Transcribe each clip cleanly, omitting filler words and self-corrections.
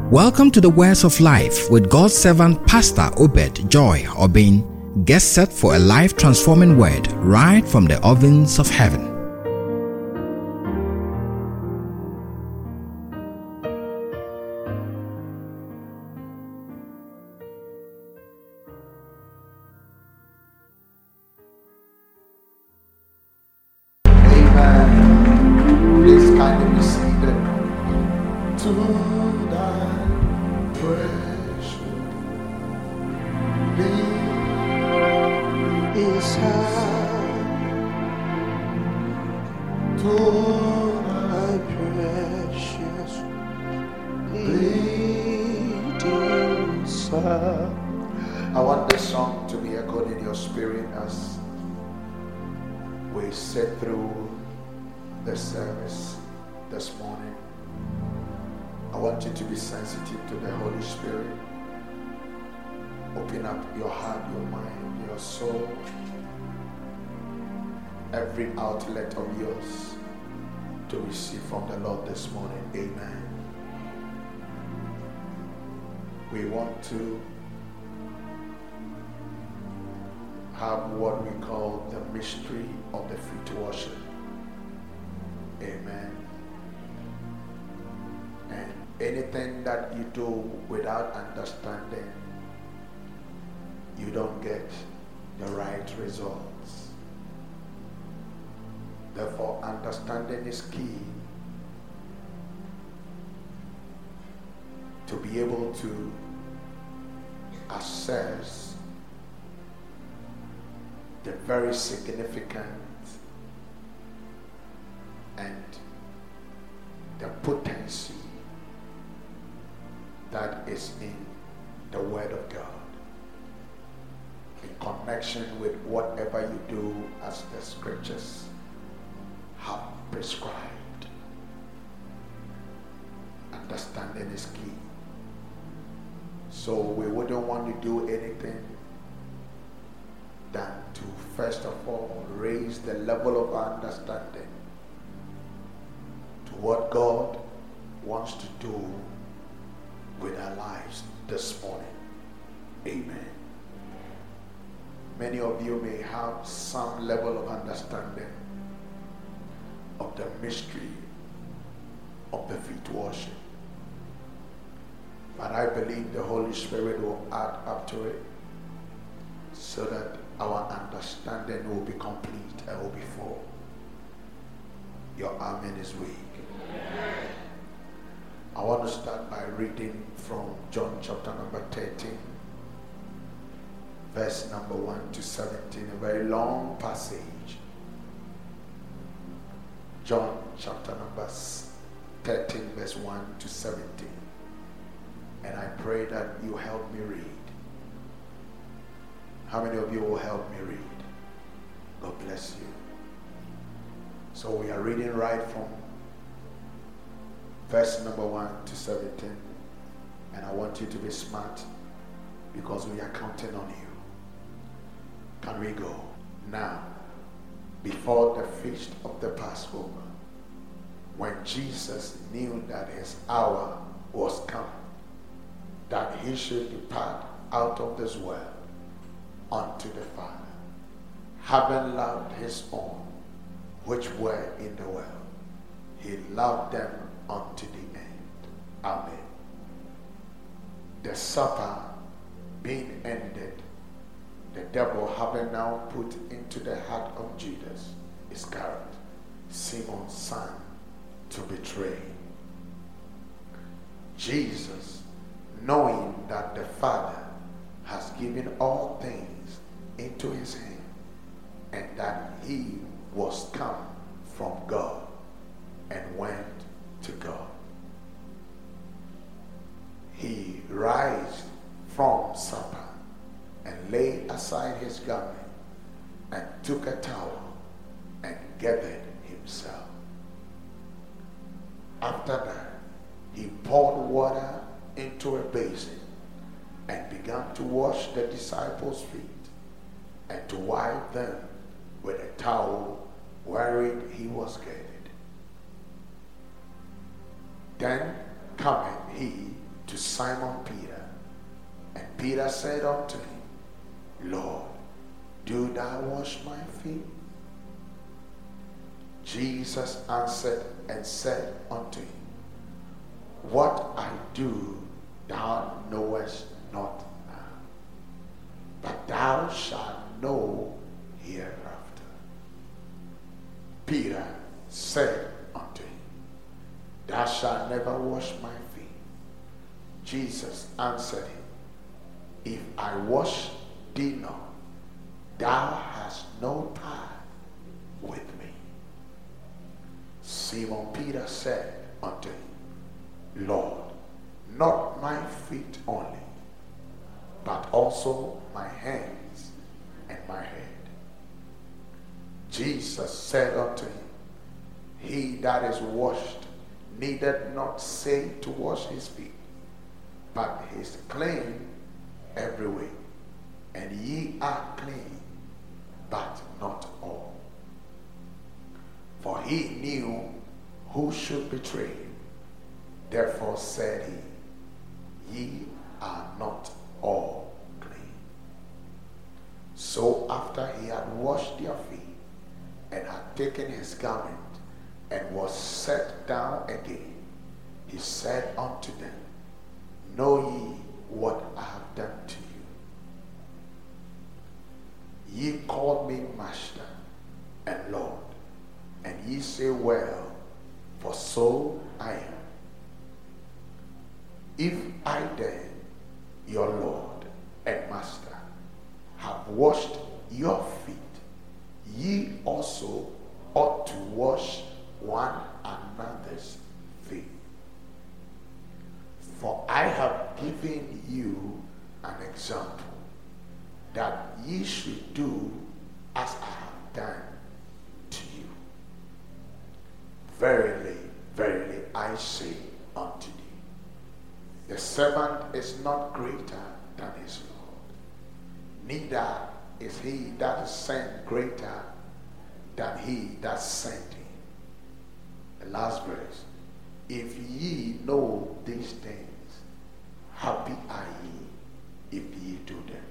Welcome to the Words of Life with God's servant Pastor Obed Joy Obin. Get set for a life-transforming word right from the ovens of heaven. Amen. Please kindly be seated. To thy precious name is high. To thy precious bleeding Son. I want this song to be echoed in your spirit as we sit through the service this morning. I want you to be sensitive to the Holy Spirit. Open up your heart, your mind, your soul, every outlet of yours to receive from the Lord this morning. Amen. We want to have what we call the mystery of the feet washing. Amen. And anything that you do without understanding, you don't get the right results. Therefore, understanding is key to be able to assess the very significant and the potency that is in the Word of God in connection with whatever you do as the Scriptures have prescribed. Understanding is key. So we wouldn't want to do anything than to first of all raise the level of our understanding to what God wants to do with our lives this morning. Amen. Many of you may have some level of understanding of the mystery of the feet washing, but I believe the Holy Spirit will add up to it so that our understanding will be complete and will be full. Your amen is weak. Amen. I want to start by reading from John chapter number 13, verse number 1 to 17, a very long passage. John chapter number 13, verse 1 to 17. And I pray that you help me read. How many of you will help me read? God bless you. So we are reading right from verse number 1 to 17. And I want you to be smart because we are counting on you. Can we go? Now, before the feast of the Passover, when Jesus knew that his hour was come, that he should depart out of this world unto the Father, having loved his own which were in the world, he loved them unto the end. Amen. The supper being ended, the devil having now put into the heart of Judas Iscariot, Simon's son, to betray Jesus, knowing that the Father has given all things into his hand, and that he was come from God and went to God. He rised from supper and laid aside his garment and took a towel and gathered himself. After that, he poured water into a basin and began to wash the disciples' feet and to wipe them with a towel wherein he was girded. Then cometh he to Simon Peter. And Peter said unto him, Lord, do thou wash my feet? Jesus answered and said unto him, what I do thou knowest not now, but thou shalt know hereafter. Peter said unto him, thou shalt never wash my feet. Jesus answered him, if I wash thee not, thou hast no part with me. Simon Peter said unto him, Lord, not my feet only, but also my hands and my head. Jesus said unto him, he that is washed needeth not say to wash his feet, but is clean every way. And ye are clean, but not all. For he knew who should betray him. Therefore said he, ye are not all clean. So after he had washed their feet, and had taken his garment, and was set down again, he said unto them, know ye what I have done to you? Ye called me Master and Lord, and ye say, well, for so I am. If I then, your Lord and Master, have washed your feet, ye also ought to wash one another's feet. For I have given you an example, that ye should do as I have done to you. Verily, verily, I say unto thee, the servant is not greater than his Lord, neither is he that is sent greater than he that sent him. The last verse, if ye know these things, happy are ye if ye do them.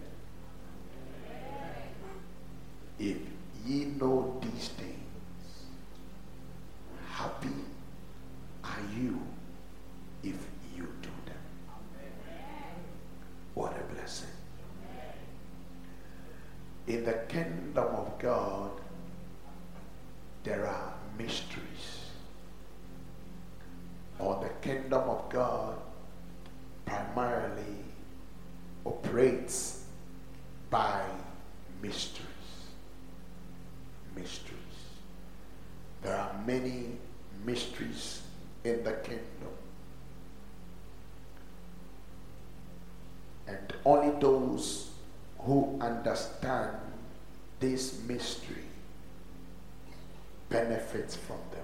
If ye know these things, happy are you if you do them. What a blessing. In the kingdom of God, there are mysteries. Or the kingdom of God primarily operates by mysteries. Mysteries. There are many mysteries in the kingdom. And only those who understand this mystery benefits from them.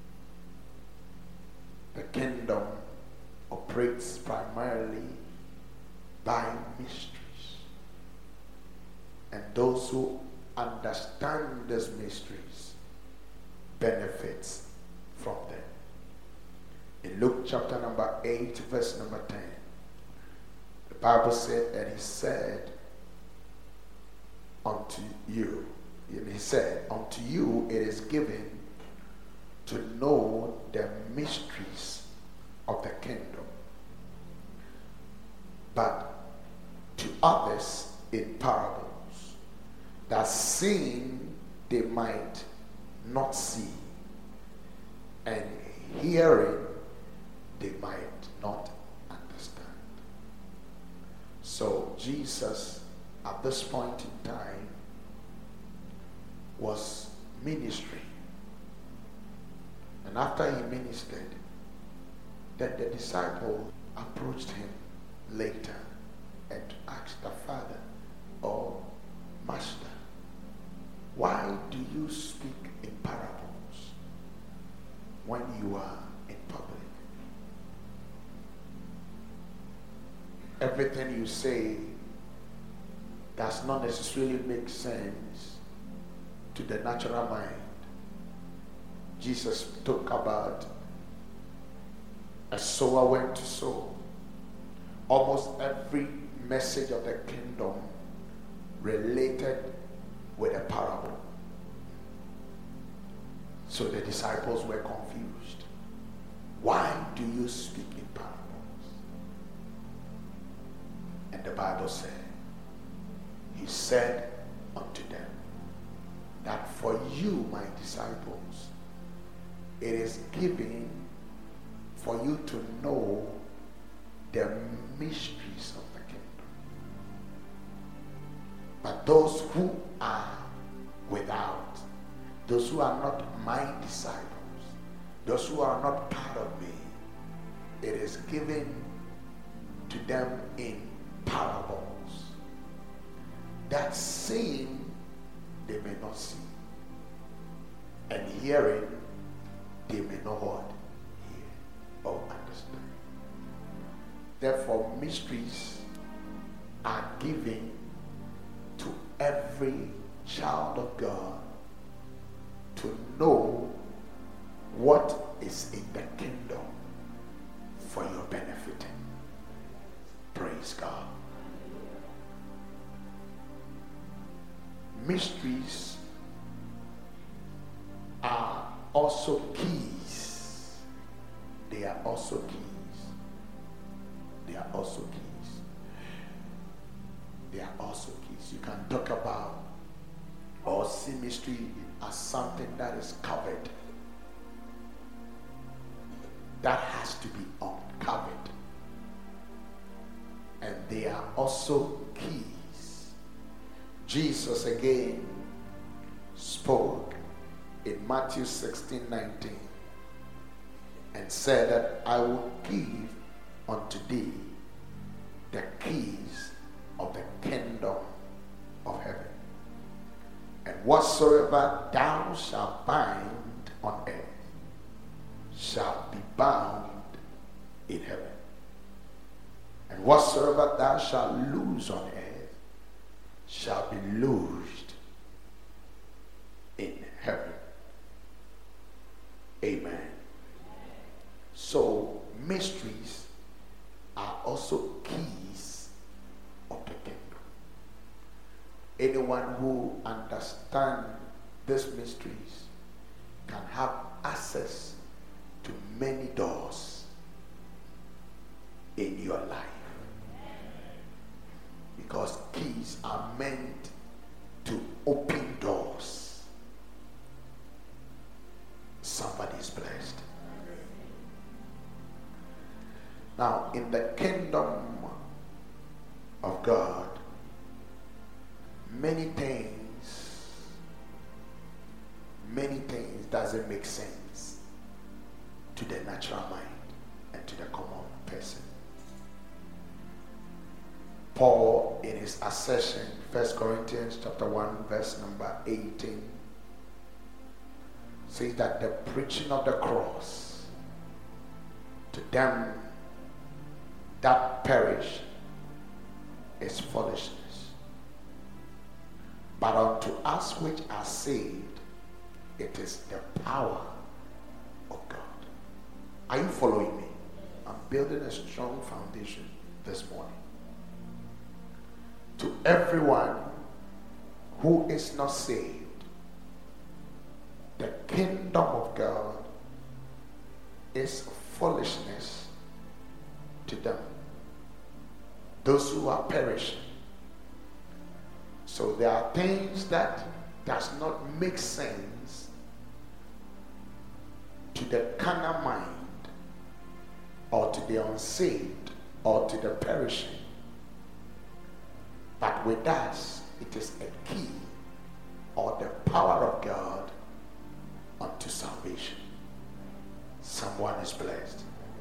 The kingdom operates primarily by mysteries. And those who understand these mysteries benefits from them. In Luke chapter number 8, verse number 10, the Bible said, and he said unto you, and he said, unto you it is given to know the mysteries of the kingdom, but to others in parables, that seeing they might not see, and hearing they might not understand. So Jesus, at this point in time, was ministering. And after he ministered, then the disciple approached him later and asked the Father, oh, Master, why do you speak in parables when you are in public? Everything you say does not necessarily make sense to the natural mind. Jesus talked about a sower went to sow. almost every message of the kingdom related with a parable. So the disciples were confused. Why do you speak in parables? And the Bible said, he said unto them, that for you, my disciples, it is given for you to know the mysteries of the kingdom. But those who are without, those who are not my disciples, those who are not part of me, it is given to them in parables, that seeing they may not see, and hearing they may not hear or understand. Therefore, mysteries are given to every child of God to know what is in the kingdom for your benefit. Praise God. Mysteries are also keys. They are also keys. They are also keys. They are also keys. You can talk about or see mystery as something that is covered, that has to be uncovered. And they are also keys. Jesus again spoke in Matthew 16:19 and said that I will give unto thee the keys of the kingdom of heaven. And whatsoever thou shalt bind on earth shall be bound in heaven. And whatsoever thou shalt loose on earth shall be loosed in heaven. Amen. So mysteries are also keys of the kingdom. Anyone who understands these mysteries can have access to many doors in your life. Because keys are meant to open doors. Somebody is blessed. Now, in the kingdom of God, many things doesn't make sense to the natural mind and to the common person. Paul, in his assertion, 1 Corinthians chapter 1, verse number 18, says that the preaching of the cross to them that perish is foolishness, but unto us which are saved, it is the power of God. Are you following me? I'm building a strong foundation this morning. To everyone who is not saved, the kingdom of God is foolishness to them, those who are perishing. So there are things that does not make sense to the carnal mind, or to the unsaved, or to the perishing. But with us, it is a key or the power of God unto salvation. Someone is blessed.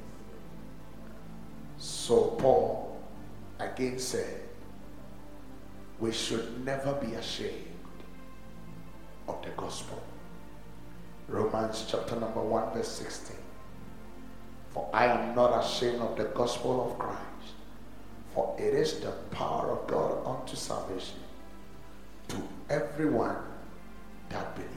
So Paul again said, we should never be ashamed of the gospel. Romans chapter number 1 verse 16. For I am not ashamed of the gospel of Christ, for it is the power of God unto salvation to everyone that believes.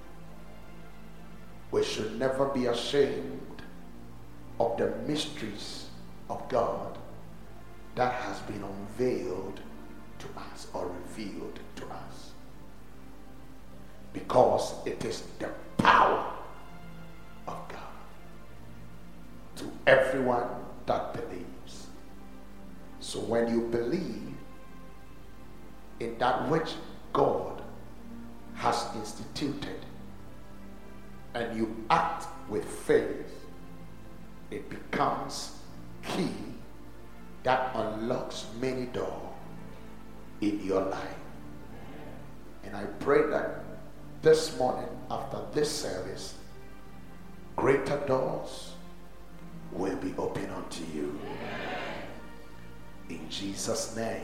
We should never be ashamed of the mysteries of God that has been unveiled to us or revealed to us. Because it is the power of God to everyone that believes. So when you believe in that which God has instituted and you act with faith, it becomes key that unlocks many doors in your life. And I pray that this morning after this service, greater doors will be open unto you. In Jesus' name.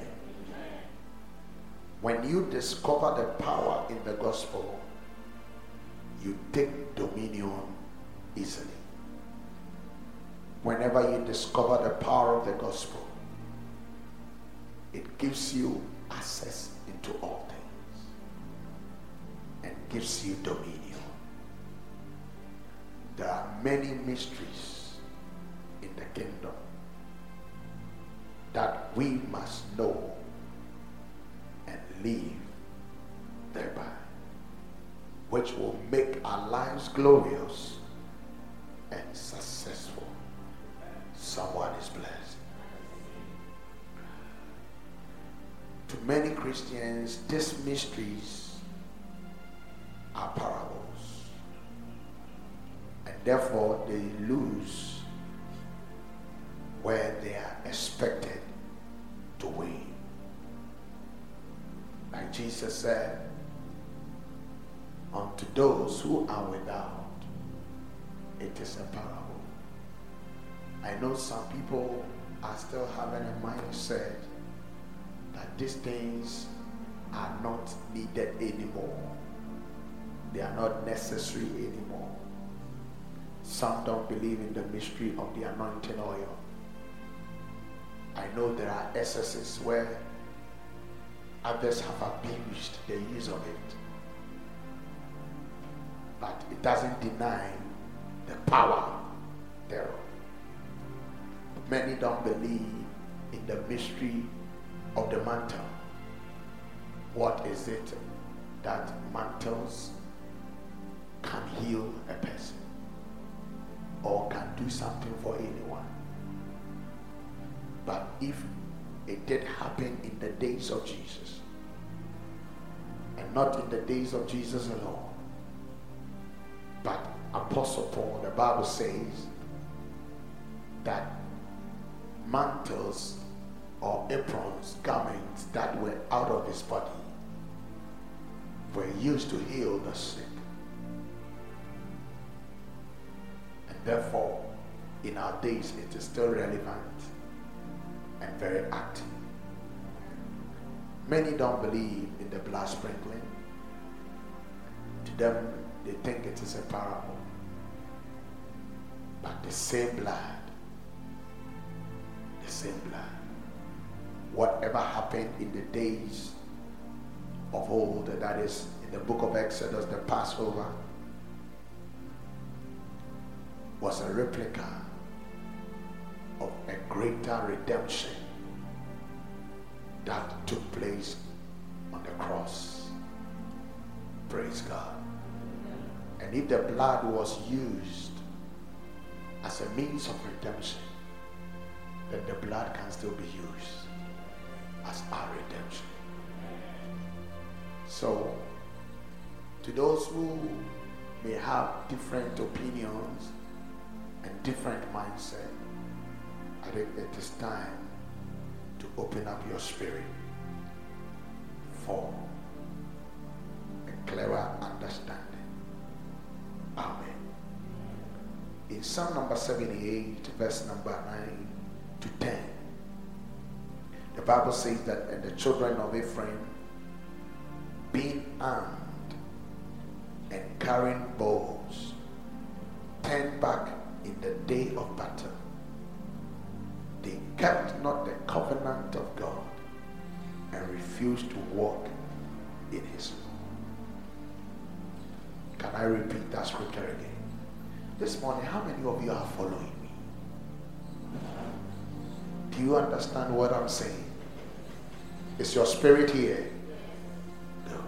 When you discover the power in the gospel, you take dominion easily. Whenever you discover the power of the gospel, it gives you access into all things and gives you dominion. There are many mysteries in the kingdom that we must know and live thereby, which will make our lives glorious and successful. Someone is blessed. To many Christians, these mysteries are parables, and therefore they lose where they are expected to win. Like Jesus said, unto those who are without, it is a parable. I know some people are still having a mindset that these things are not needed anymore. They are not necessary anymore. Some don't believe in the mystery of the anointing oil. I know there are excesses where others have abused the use of it. But it doesn't deny the power thereof. Many don't believe in the mystery of the mantle. What is it that mantles can heal a person or can do something for anyone? But if it did happen in the days of Jesus, and not in the days of Jesus alone, but Apostle Paul, the Bible says that mantles or aprons, garments that were out of his body, were used to heal the sick. And therefore, in our days, it is still relevant and very active. Many don't believe in the blood sprinkling. To them, they think it is a parable. But the same blood, whatever happened in the days of old, that is in the book of Exodus, the Passover, was a replica of a greater redemption that took place on the cross. Praise God. And if the blood was used as a means of redemption, then the blood can still be used as our redemption. So, to those who may have different opinions and different mindset, I think it is time to open up your spirit for a clearer understanding. Amen. In Psalm number 78, verse number 9 to 10, the Bible says that, and the children of Ephraim, being armed and carrying bows, turned back in the day of battle. They kept not the covenant of God and refused to walk in his law. Can I repeat that scripture again? This morning, how many of you are following me? Do you understand what I'm saying? Is your spirit here? No.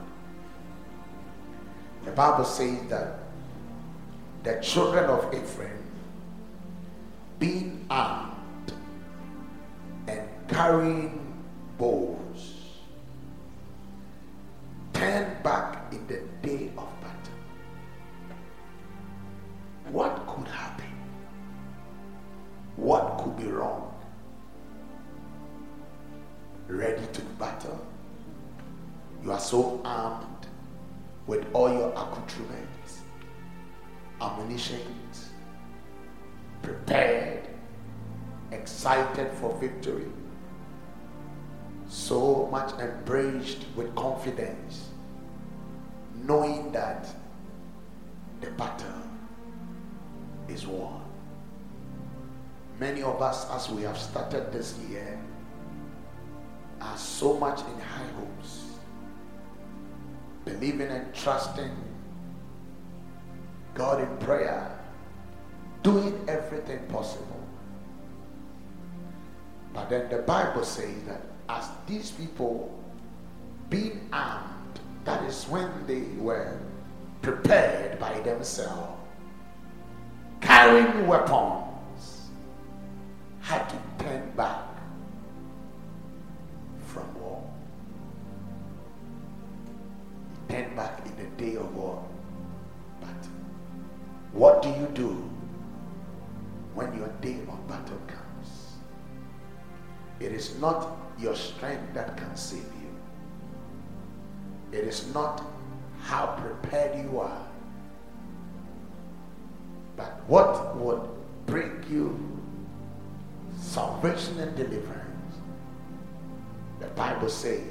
The Bible says that the children of Ephraim, being armed and carrying bows, turned back in the day of battle. What could happen? What could be wrong? Ready to battle. You are so armed with all your accoutrements, ammunitions, prepared, excited for victory, so much embraced with confidence, knowing that the battle is won. Many of us, as we have started this year, are so much in high hopes, believing and trusting God in prayer, doing everything possible. But then the Bible says that as these people being armed, that is when they were prepared by themselves, carrying weapons, had to turn back from war. Turn back in the day of war. But what do you do when your day of battle comes? It is not your strength that can save you. It is not how prepared you are. But what would bring you salvation and deliverance? The Bible says,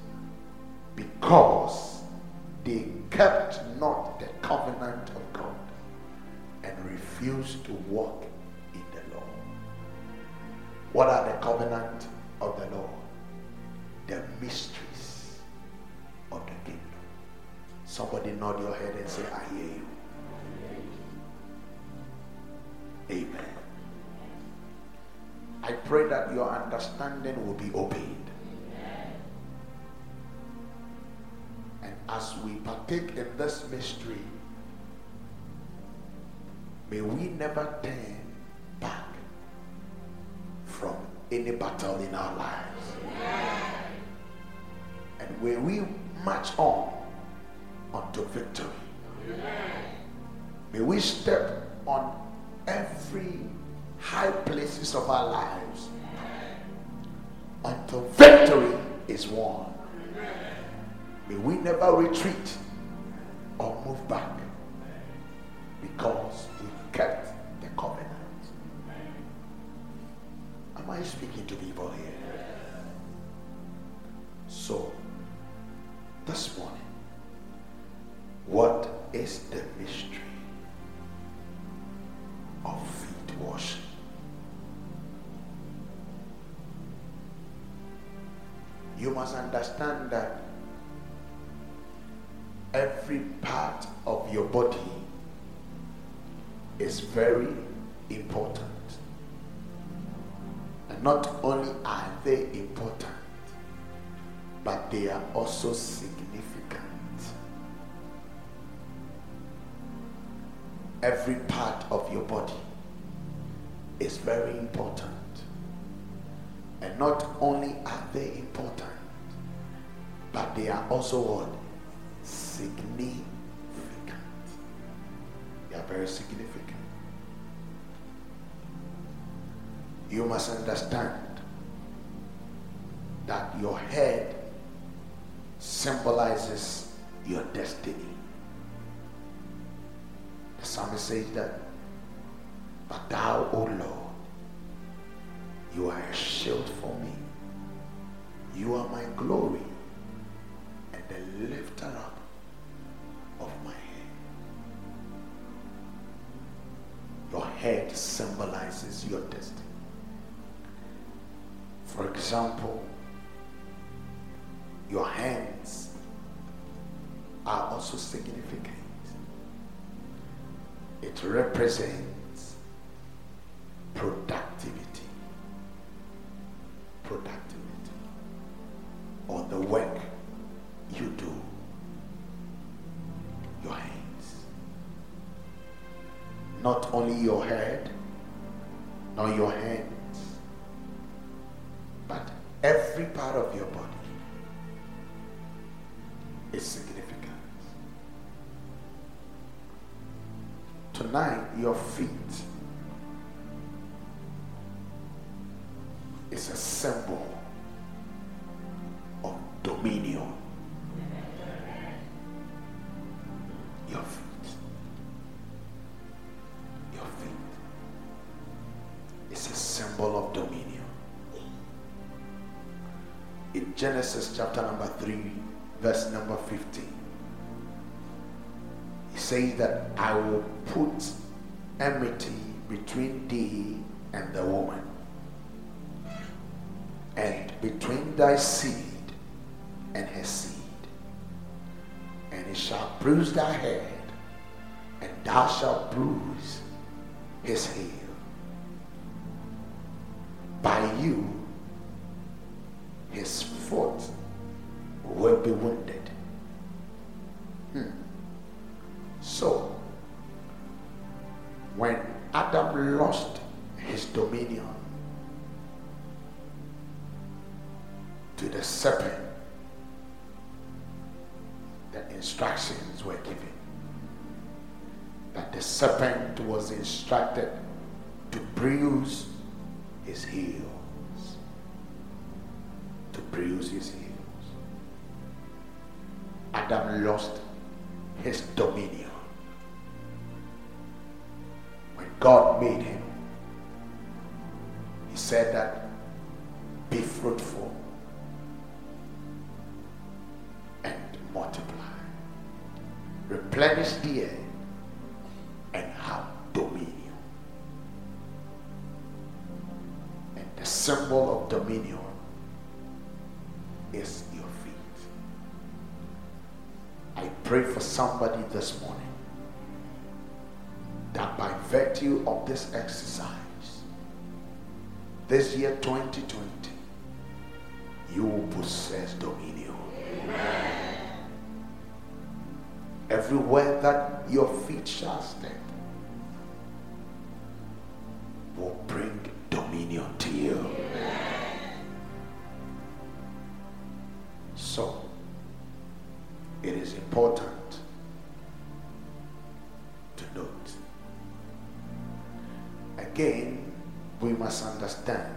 because they kept not the covenant of God and refused to walk in the law. What are the covenant of the law? The mysteries of the kingdom. Somebody nod your head and say, I hear you. Amen. I pray that your understanding will be opened. And as we partake in this mystery, may we never turn back from any battle in our lives. And may we march on unto victory. May we step on every high places of our lives until victory is won. May we never retreat or move back, because we kept the covenant. Am I speaking to people here? So, this morning, what is the mystery of feet washing? You must understand that every part of your body is very important. And not only are they important, but they are also significant. Every part of your body is very important. And not only are they important, but they are also what? Significant. They are very significant. You must understand that your head symbolizes your destiny. The psalmist says that, but thou, O Lord, you are a shield for me. You are my glory and the lifter up of my head. Your head symbolizes your destiny. For example, your hands are also significant. It represents productivity. your head, nor your hands, but every part of your body is significant. Tonight, your feet is a symbol of dominion. Your feet is a symbol of dominion. In Genesis chapter number 3, verse number 15, he says that I will put enmity between thee and the woman, and between thy seed and her seed, and it shall bruise thy head, and thou shalt bruise his heel. By you his foot will be wounded. So, when Adam lost his dominion to the serpent, the instructions were given that the serpent was instructed to bruise his heels. To bruise his heels. Adam lost his dominion. When God made him, he said that, be fruitful and multiply, replenish the earth and have dominion. And the symbol of dominion is your feet. I pray for somebody this morning that by virtue of this exercise, this year 2020, you will possess dominion. Amen. Everywhere that your feet shall step will bring dominion to you. Amen. So, it is important to note. Again, we must understand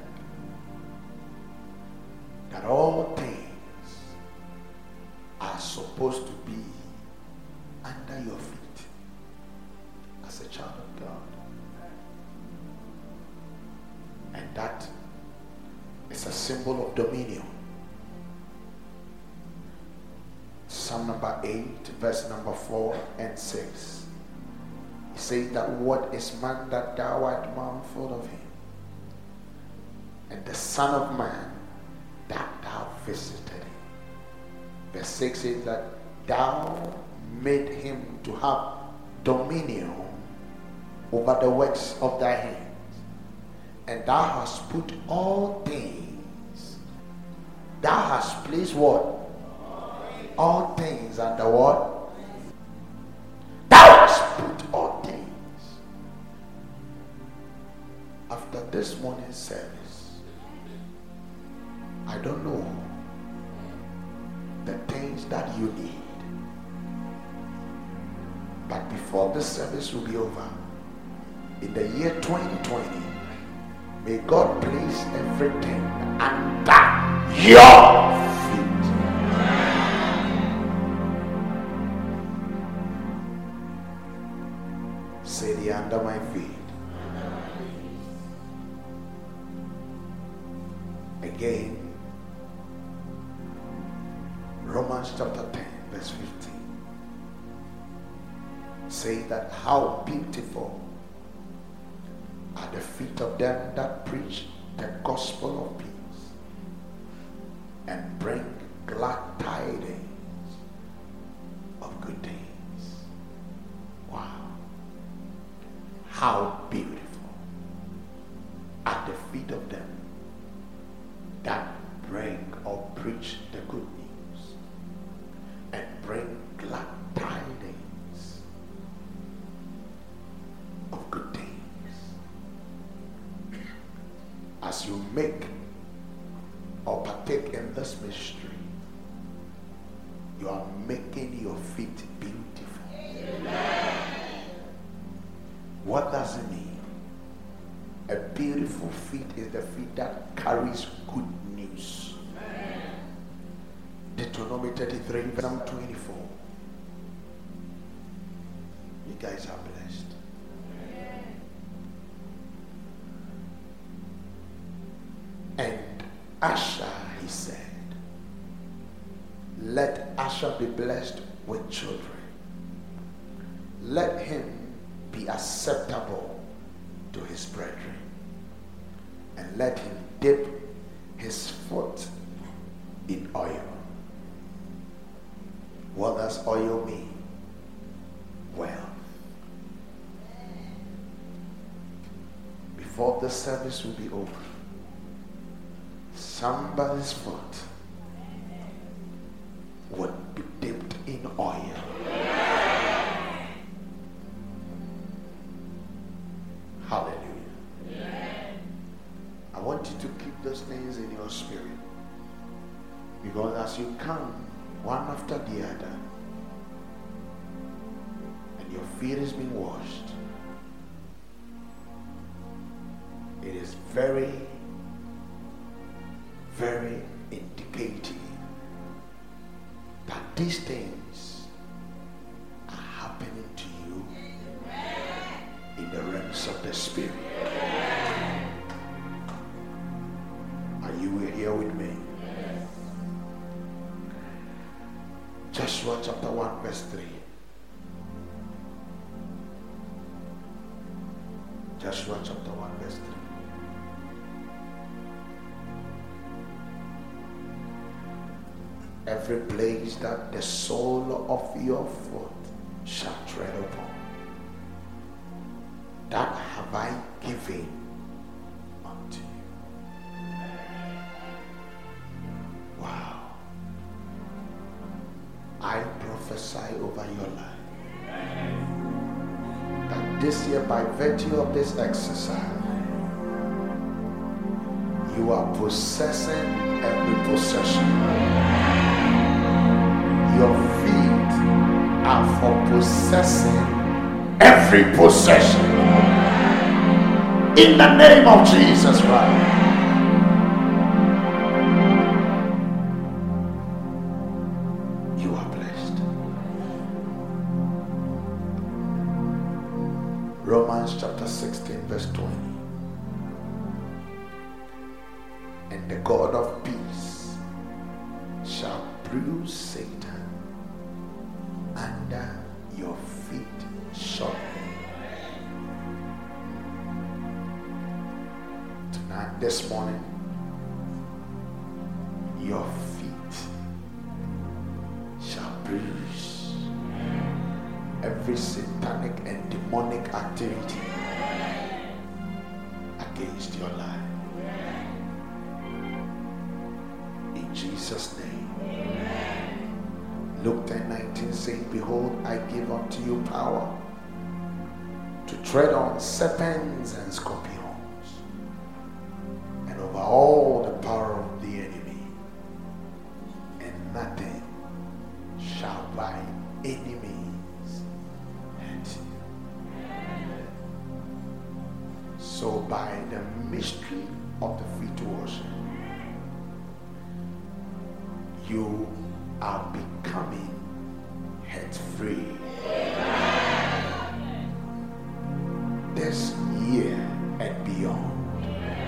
that all things are supposed to be under your feet as a child of God. And that is a symbol of dominion. Psalm number 8, verse number 4 and 6. He says that what is man that thou art mindful of him, and the Son of Man that thou visited him. Verse 6 says that thou made him to have dominion over the works of thy hands, and thou hast put all things, thou hast placed what? All things under what? Thou hast put all things. After this morning's service, I don't know the things that you need, but before this service will be over, in the year 2020, may God place everything under your feet. Say the under my feet. Again, Romans chapter 10, verse 15. Say that how beautiful are the feet of them that preach the gospel of peace and bring glad tidings of good things. Wow. How beautiful are the feet of them that bring or preach the good news and bring glad tidings of good things. as you make or partake in this mystery, you are making your feet beautiful. Amen. What does it mean? A beautiful feet is the feet that carries good news. Amen. Deuteronomy 33, verse 24. You guys are blessed. Amen. And Asher, he said, let Asher be blessed with children. Let him be acceptable to his brethren. And let him dip his foot in oil. What does oil mean? Wealth. Before the service will be over, somebody's foot would be dipped in oil. Hallelujah. I want you to keep those things in your spirit, because as you come one after the other and your feet is being washed, it is very, very indicative that these things are happening to you in the realms of the Spirit. Are you here with me? Joshua chapter 1 verse 3. Joshua chapter 1 verse 3. Every place that the sole of your foot shall tread upon, that have I given unto you. Wow. I prophesy over your life that this year, by virtue of this exercise, you are possessing every possession. Your feet are for possessing every possession. In the name of Jesus Christ. You are blessed. Romans chapter 16 verse 20. And the God of peace shall bruise Satan under your feet shortly. Tonight, this morning, your feet shall bruise every satanic and demonic activity against your life. In Jesus' name. Luke 10:19 saying, behold, I give unto you power to tread on serpents and scorpions, and over all the power of the enemy, and nothing shall by any means hurt you. So by the mystery of the feet washing, you are becoming hurt-free. This year and beyond,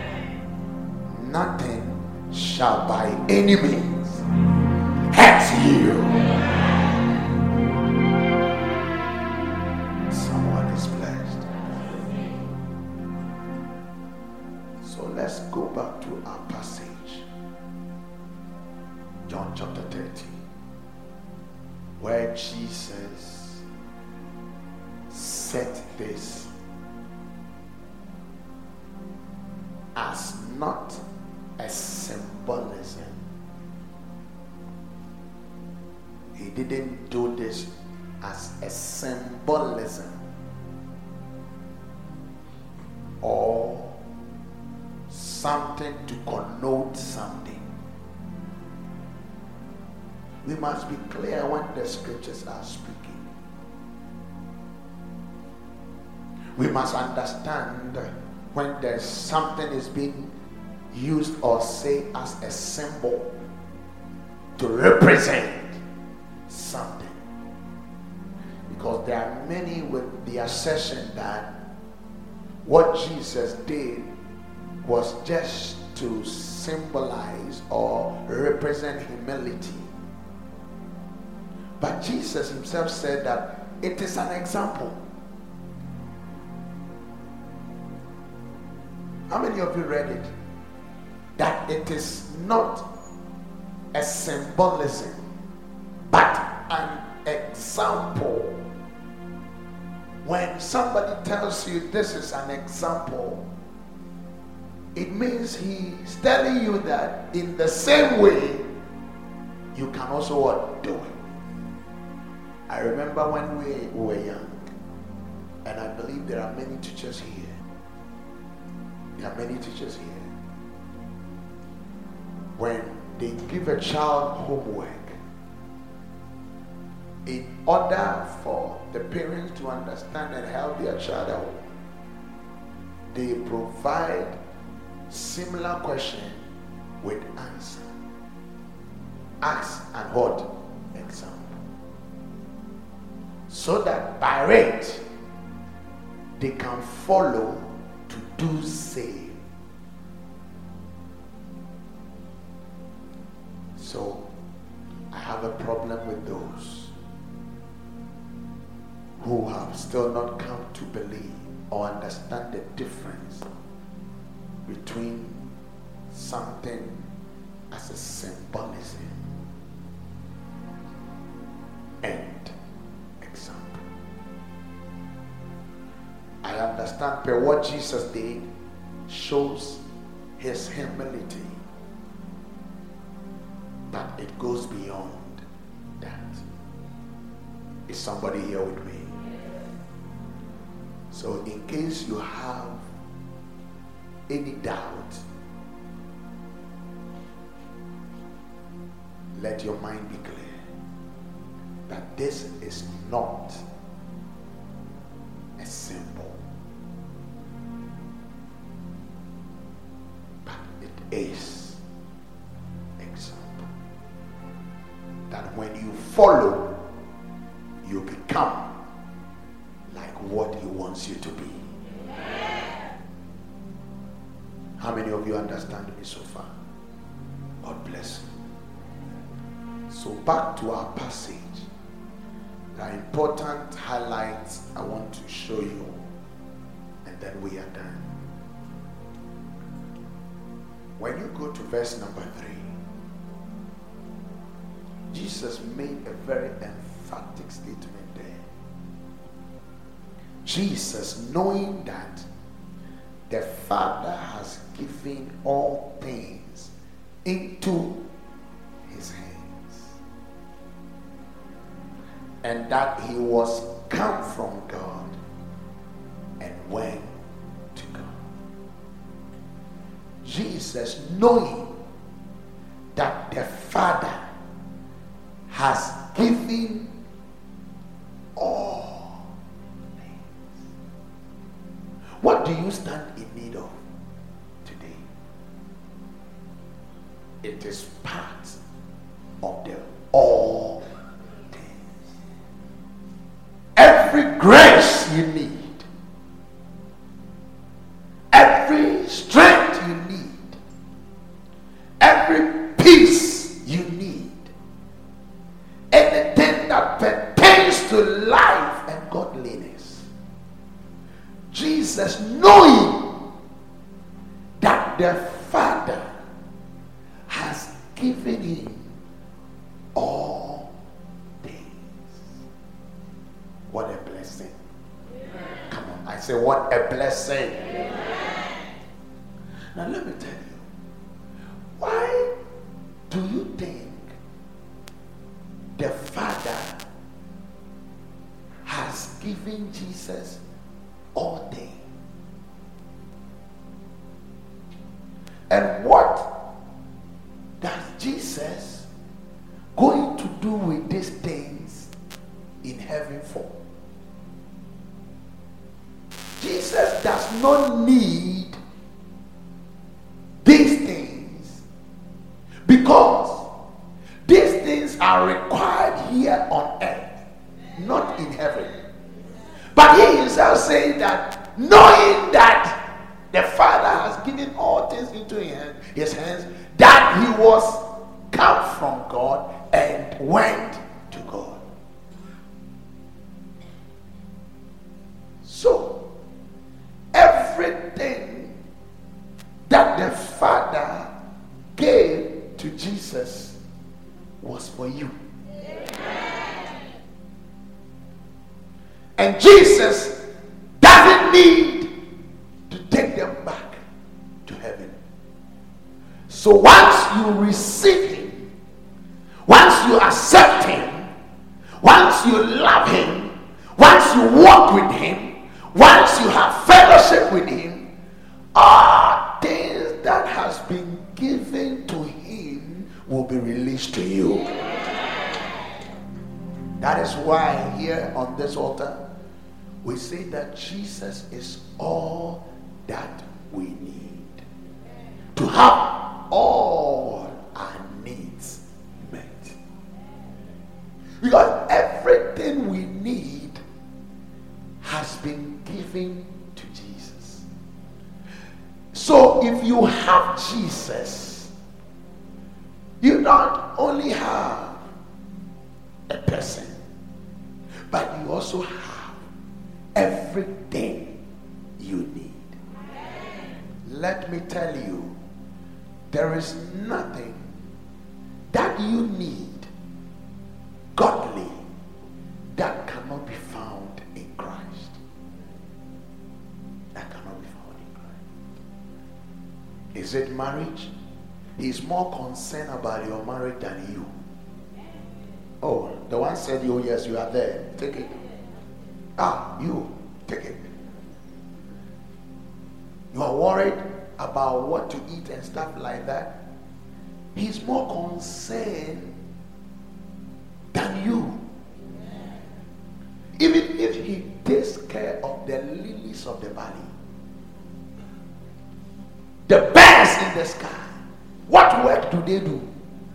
nothing shall by any means hurt you. Someone is blessed. So let's go back to our passage. John chapter 13, where Jesus said this as not a symbolism. He didn't do this as a symbolism or something to connote something. We must be clear when the scriptures are speaking. We must understand when there's something is being used or said as a symbol to represent something. Because there are many with the assertion that what Jesus did was just to symbolize or represent humility. But Jesus himself said that it is an example. How many of you read it? That it is not a symbolism, but an example. When somebody tells you this is an example, it means he's telling you that in the same way, you can also what? Do it. I remember when we were young, and I believe there are many teachers here. There are many teachers here. When they give a child homework, in order for the parents to understand and help their child out, they provide similar question with answer. Ask and what? Example. So that by rate, they can follow to do same. So I have a problem with those who have still not come to believe or understand the difference between something as a symbolism and example. I understand that what Jesus did shows his humility, but it goes beyond that. Is somebody here with me? So in case you have any doubt, let your mind be clear that this is not a symbol, but it is example. That when you follow, you become like what he wants you to be. How many of you understand me so far? God bless you. So back to our passage. There are important highlights I want to show you, and then we are done. When you go to verse number 3, Jesus made a very emphatic statement there. Jesus, knowing that the Father has given all things into his hands, and that he was come from God and went to God. Jesus, knowing that the Father has given all things. What do you stand in need of today? It is part of the all things. Every grace you need, every strength you need, every peace you need, anything that pertains to life and godliness, Jesus, knowing that the Father has given him all things. What a blessing. Amen. Come on, I say, what a blessing. Amen. Now let me tell you, why do you think the Father has given Jesus all things? And what does Jesus going to do with these things in heaven for? Jesus does not need these things because these things are required here on earth, not in heaven. But he himself saying that, knowing that the Father has given all things into his hands, that he was come from God and went to God. So, everything that the Father gave to Jesus was for you. And Jesus doesn't need to take them back to heaven. So once you receive him, once you accept him, once you love him, once you walk with him, once you have fellowship with him, all things that has been given to him will be released to you. That is why here on this altar we say that Jesus is all that we need to have all our needs met. Because everything we need has been given to Jesus. So if you have Jesus, you not only have a person, but you also have everything you need. Let me tell you, there is nothing that you need godly that cannot be found in Christ. That cannot be found in Christ. Is it marriage? He's more concerned about your marriage than you. Oh, the one said, oh yes, you are there. Take it. You take it. You are worried about what to eat and stuff like that. He's more concerned than you. Even if he takes care of the lilies of the valley, the birds in the sky, what work do they do?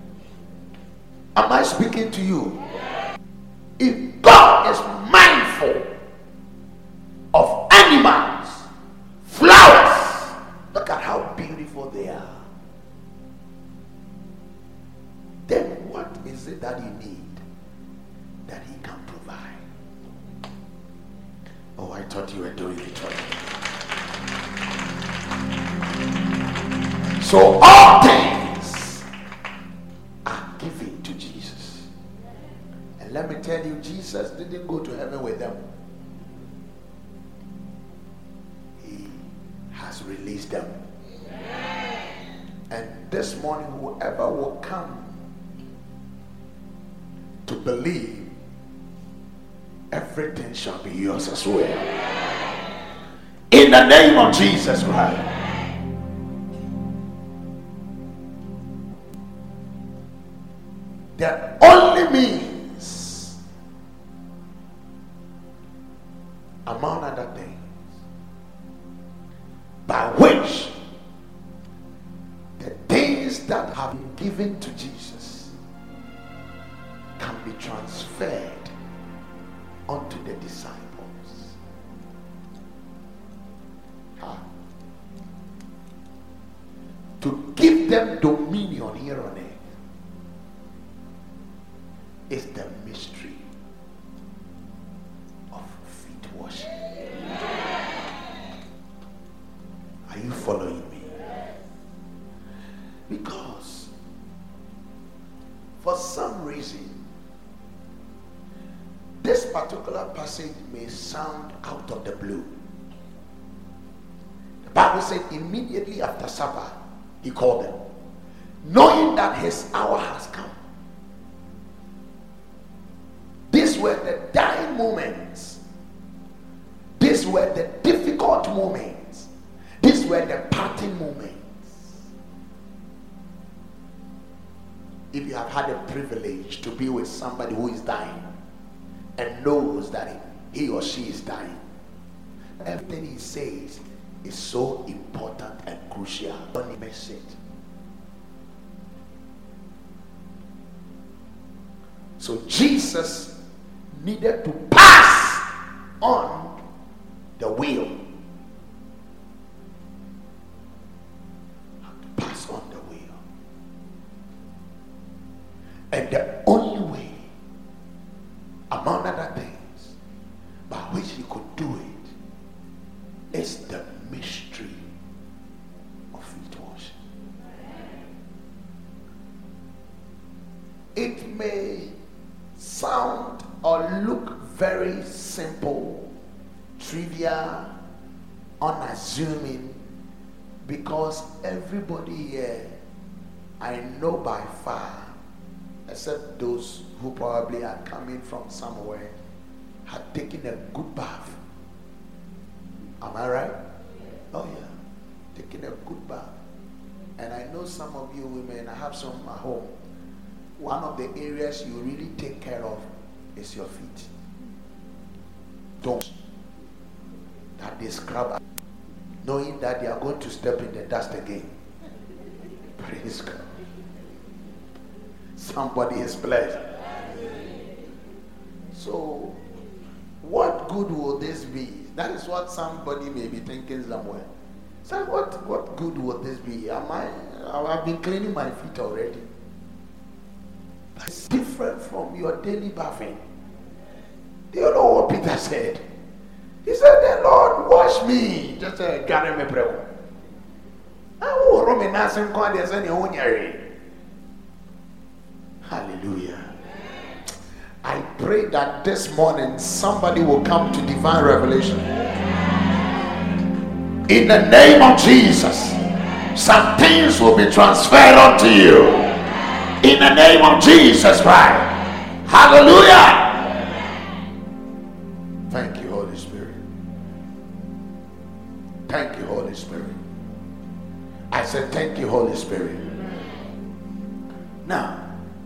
Am I speaking to you? If God is mindful of animals, flowers, look at how beautiful they are, then what is it that you need that he can provide? Oh, I thought you were doing it right. So all things are given to Jesus. And let me tell you, Jesus didn't go to heaven with them. He has released them. And this morning, whoever will come to believe, everything shall be yours as well. In the name of Jesus Christ. The only means, among other things, by which the things that have been given to Jesus can be transferred onto the disciples. To give them dominion here on earth is the mystery of feet washing. Are you following me? Because for some reason this particular passage may sound out of the blue. The Bible said immediately after supper he called them, knowing that his hour has come. These were the dying moments. These were the difficult moments. These were the parting moments. if you have had a privilege to be with somebody who is dying and knows that he or she is dying, everything he says is so important and crucial. Don't miss it. So Jesus needed to pass on the wheel. Pass on the wheel. And the only way, among other things, by which he could do it is the mystery of feet washing. It may sound or look very simple, trivial, unassuming, because everybody here, I know by far, except those who probably are coming from somewhere, had taken a good bath. Am I right? Oh yeah, taking a good bath. And I know some of you women, I have some at home. One of the areas you really take care of is your feet. Don't that they scrub, knowing that they are going to step in the dust again. Praise God. Somebody is blessed. So, what good will this be? That is what somebody may be thinking somewhere. So, what good will this be? I've been cleaning my feet already. It's different from your daily bathing. Do you know what Peter said? He said, the Lord wash me. Just carry me prayer. Hallelujah. I pray that this morning somebody will come to divine revelation. In the name of Jesus, some things will be transferred unto you. In the name of Jesus Christ. Hallelujah. Thank you, Holy Spirit. Thank you, Holy Spirit. I said, thank you, Holy Spirit. Now,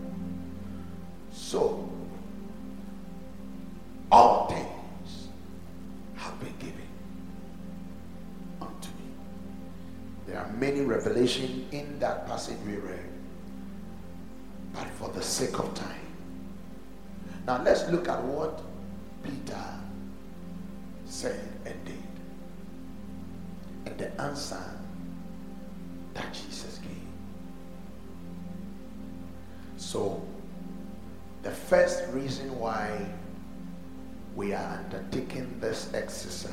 so, all things have been given unto me. There are many revelations in that passage we read, but for the sake of time. Now let's look at what Peter said and did, and the answer that Jesus gave. So, the first reason why we are undertaking this exercise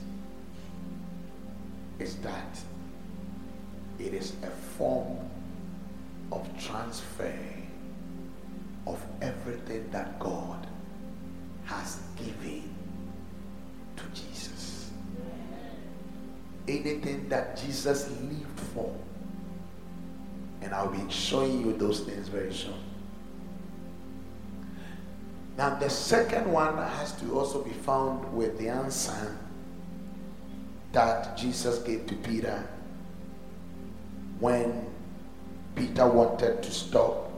is that it is a form of transfer of everything that God has given to Jesus. Anything that Jesus lived for. And I'll be showing you those things very soon. Now the second one has to also be found with the answer that Jesus gave to Peter when Peter wanted to stop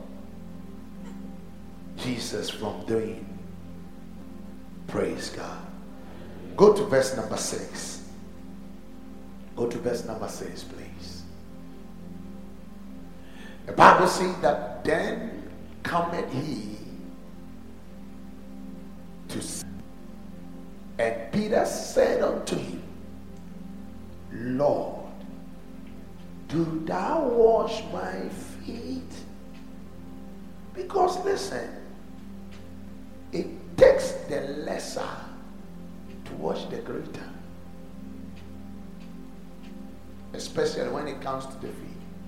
Jesus from doing. Praise God. Go to verse number 6. Go to verse number 6, please. The Bible says that then cometh he to see. And Peter said unto him, Lord, do thou wash my feet? Because listen, it takes the lesser to wash the greater, especially when it comes to the feet.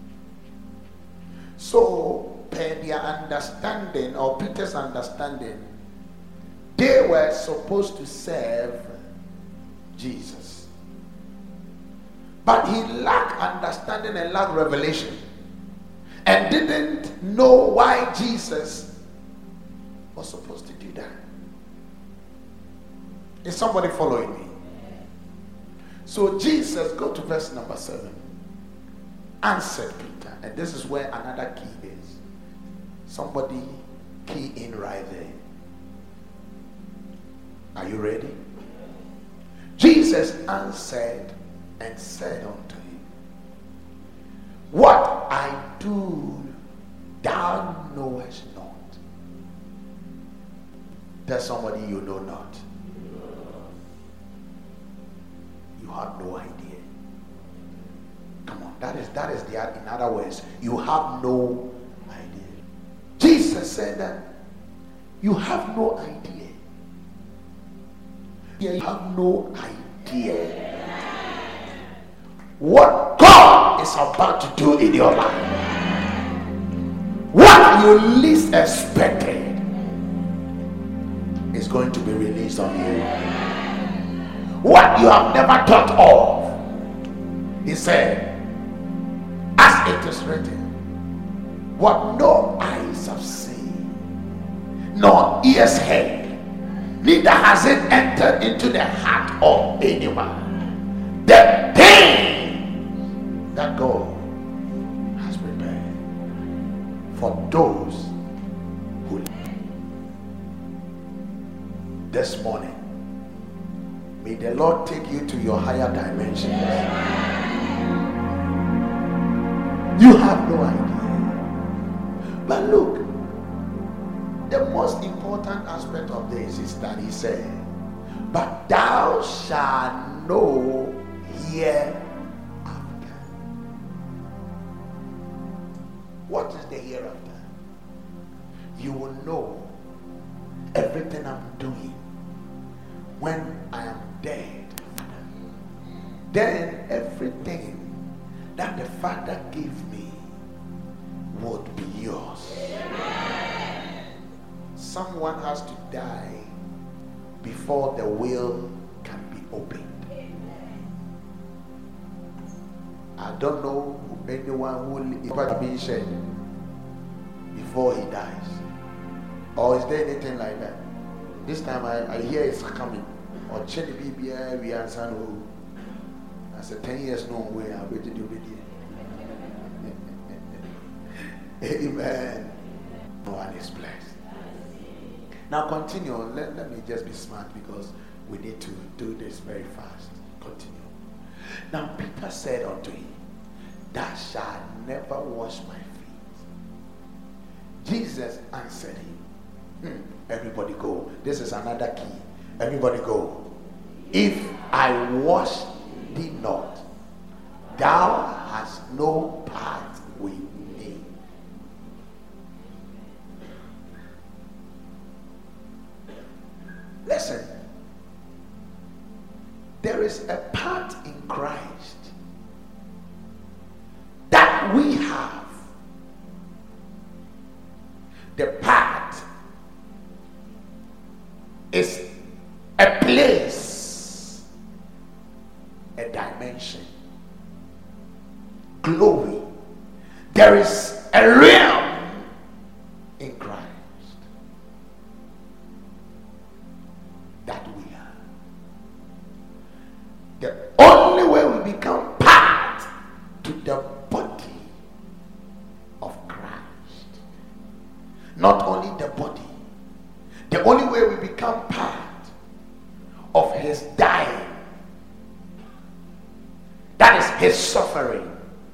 So, per their understanding, or Peter's understanding, they were supposed to serve Jesus. But he lacked understanding and lacked revelation, and didn't know why Jesus was supposed to do that. Is somebody following me? So Jesus, go to verse number 7, answered Peter, and this is where another key is. Somebody key in right there. Are you ready? Jesus answered and said unto him, what I do thou knowest not. Tell somebody you know not. You have no idea. Come on, that is the, in other words, you have no idea. Jesus said that you have no idea. You have no idea what God is about to do in your life. What you least expected is going to be released on you. What you have never thought of, he said, as it is written, what no eyes have seen, nor ears heard, neither has it entered into the heart of anyone, the pain that God has prepared for those who live. This morning, may the Lord take you to your higher dimensions. You have no idea. But look, the most important aspect of this is that he said, but thou shalt know hereafter. What is the hereafter? You will know everything I'm doing when I am dead. Then everything that the Father gave me would be yours. Someone has to die before the will can be opened. I don't know anyone who will be shed before he dies. Or is there anything like that? This time I hear it's coming. Or Chenny BBI, we are son who. I said 10 years no way. I waited to be here. Amen. No one is blessed. Now continue. Let me just be smart because we need to do this very fast. Continue. Now Peter said unto him, thou shalt never wash my feet. Jesus answered him, everybody go. This is another key. Everybody go. If I wash thee not, thou hast no part with me. Listen, there is a part in Christ that we have. The part is a place, a dimension, glory. There is a realm in Christ that we are. The only way we become part to the body of Christ, not only the body, the only way we become part of his dying, that is his suffering.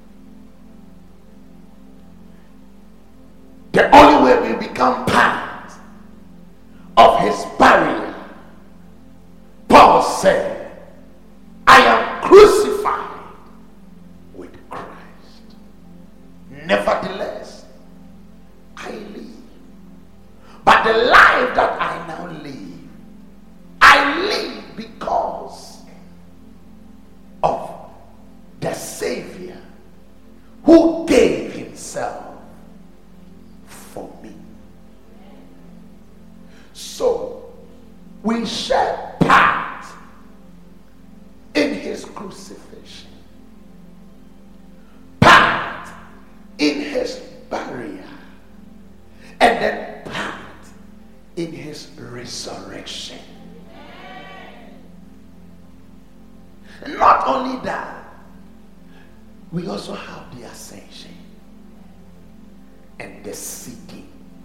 The only way we become part of his burial. Paul said, I am crucified with Christ. Nevertheless, I live. But the life that I now live, I live because of the Savior who gave himself for me. So we share part in his crucifixion, part in his burial, and then part in his resurrection. And not only that, we also have the ascension and the seating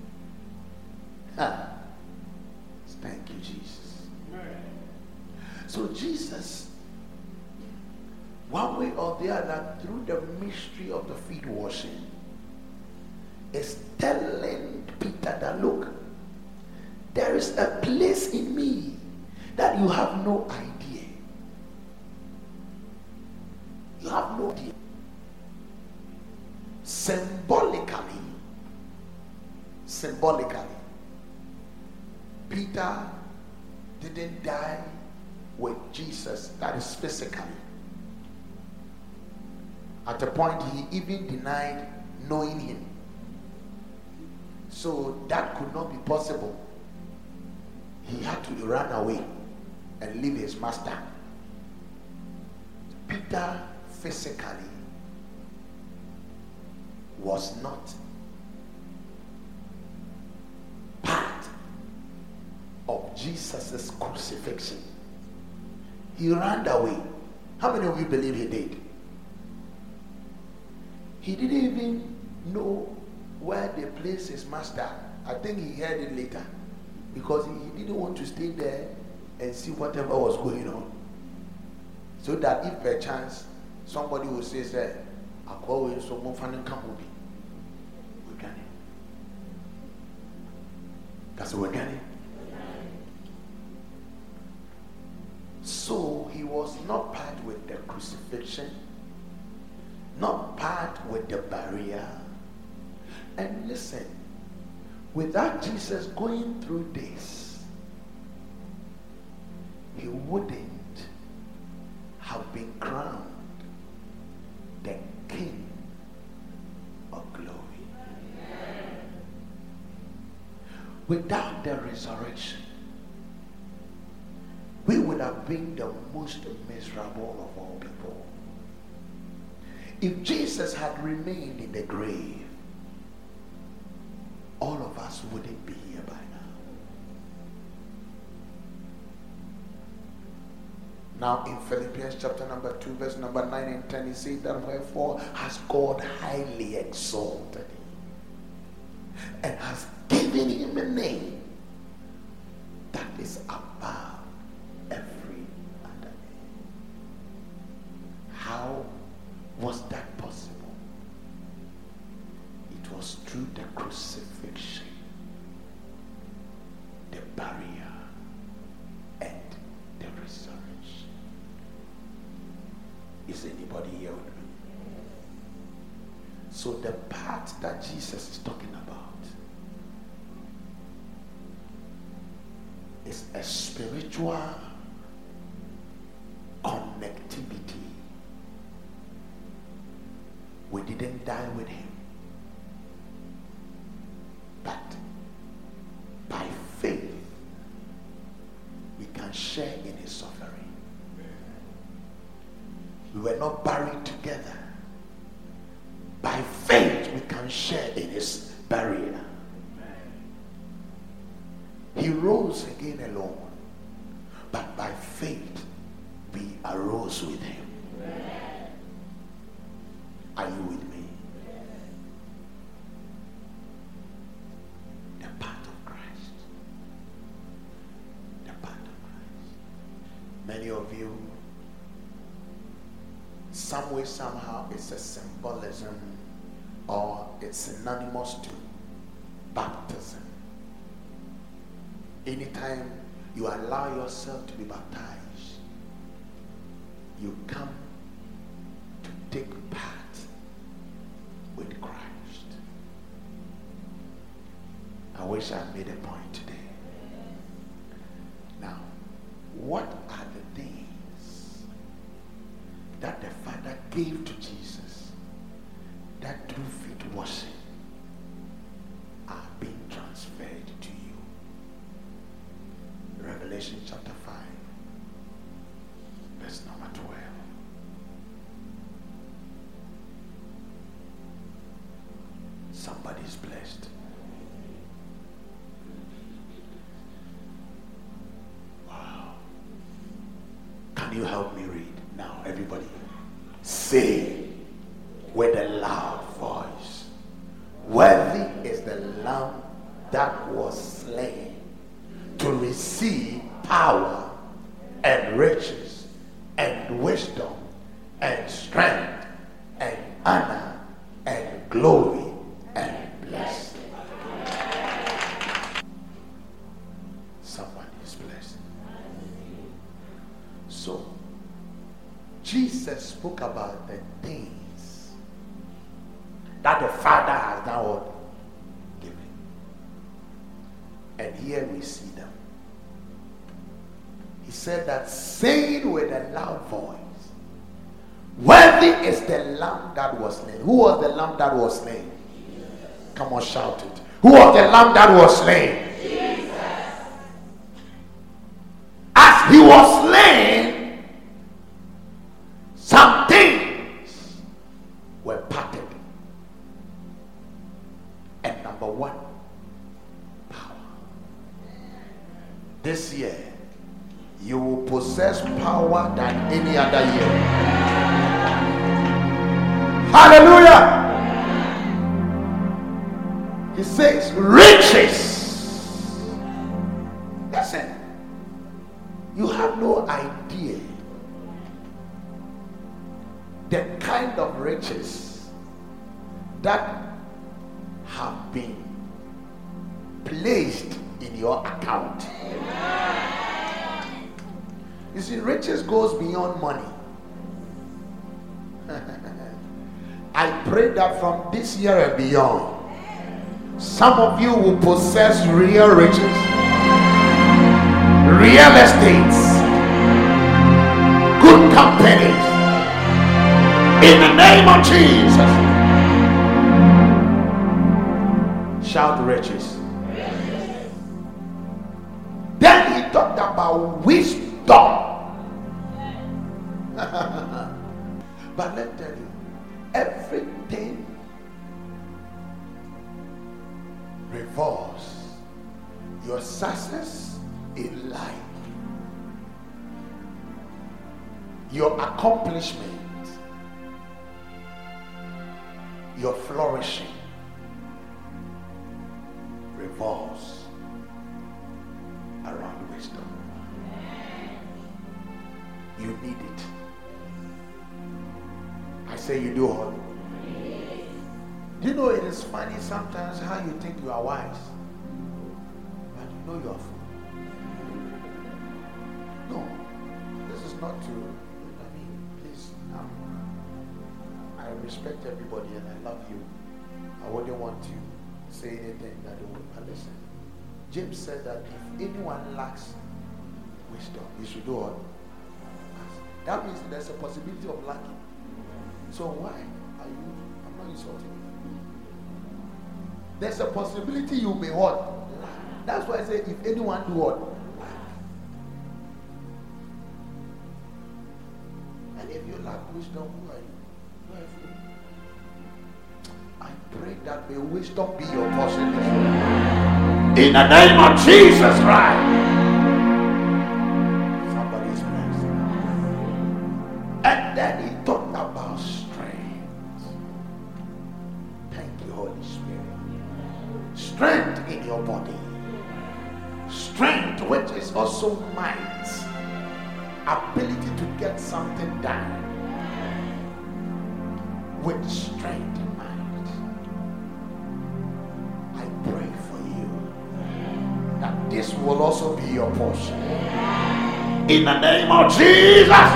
Thank you, Jesus. So Jesus, one way or the other, through the mystery of the feet washing, is telling Peter that, look, there is a place in me that you have no idea. You have no idea. Symbolically, Peter didn't die with Jesus, that is physically. At a point, he even denied knowing him. So that could not be possible. He had to run away and leave his master. Peter physically was not part of Jesus' crucifixion. He ran away. How many of you believe he did? He didn't even know where they placed his master. I think he heard it later, because he didn't want to stay there and see whatever was going on, so that if per chance somebody will say, "Sir, I call you so much fun come with me." We can. That's what we're getting. So he was not part with the crucifixion, not part with the barrier. And listen, without Jesus going through this, he wouldn't have been crowned the King of Glory. Without the resurrection, we would have been the most miserable of all people. If Jesus had remained in the grave, all of us wouldn't be here by now. Now in Philippians chapter number 2, verse number 9 and 10, he says that, wherefore has God highly exalted him and has given him a name that is above every other name. How was that possible? It was through the crucifixion, the barrier, and the resurrection. Is anybody here with me? So the part that Jesus is talking about is a spiritual connectivity. We didn't die with him, but by faith we can share in his suffering. We were not buried together. By faith we can share in his burial. He rose again alone, but by faith we arose with him. Are you with me? The part of Christ. The part of Christ. Many of you, some way, somehow, it's a symbolism or it's synonymous to baptism. Anytime you allow yourself to be baptized, you come to take part with Christ. I wish I made a point today. Now, what are the things that the Father gave to Jesus that through feet washing are being transferred to you? Revelation chapter 5, verse number 12. Somebody's blessed. Wow. Can you help me read? Now, everybody, say with a loud voice, worthy is the Lamb that was slain power and riches and wisdom and strength and honor and glory and blessing. Somebody is blessed. So, Jesus spoke about the things that the Father has now given. And here we see them. He said that, saying with a loud voice, worthy is the lamb that was slain. Who was the lamb that was slain? Jesus. Come on, shout it. Who was the lamb that was slain? Jesus. As he was slain, some things were parted. And number one, power. This year, you will possess power than any other year. Hallelujah. He says riches. Listen, you have no idea the kind of riches that have been placed in your account. You see, riches goes beyond money. I pray that from this year and beyond, some of you will possess real riches, real estates, good companies, in the name of Jesus. Shout riches. Then he talked about wisdom. But let me tell you, everything revolves your success in life, your accomplishment, your flourishing revolves around wisdom. You need it. I say you do all. Do you know it is funny sometimes how you think you are wise, but you know you are fool? No, this is not true. I mean, please, I respect everybody and I love you. I wouldn't want to say anything that it would. But listen, James said that if anyone lacks wisdom, he should do all. That means there's a possibility of lacking. So why are you? I'm not insulting you. There's a possibility you may what? That's why I say if anyone do what? And if you lack wisdom, who are you? Who are you? I pray that may wisdom be your portion. In the name of Jesus Christ. Somebody's blessed. And then he talked about strength. Thank you, Holy Spirit. Strength in your body. Strength, which is also might. Ability to get something done. With strength in mind. I pray for you that this will also be your portion. In the name of Jesus.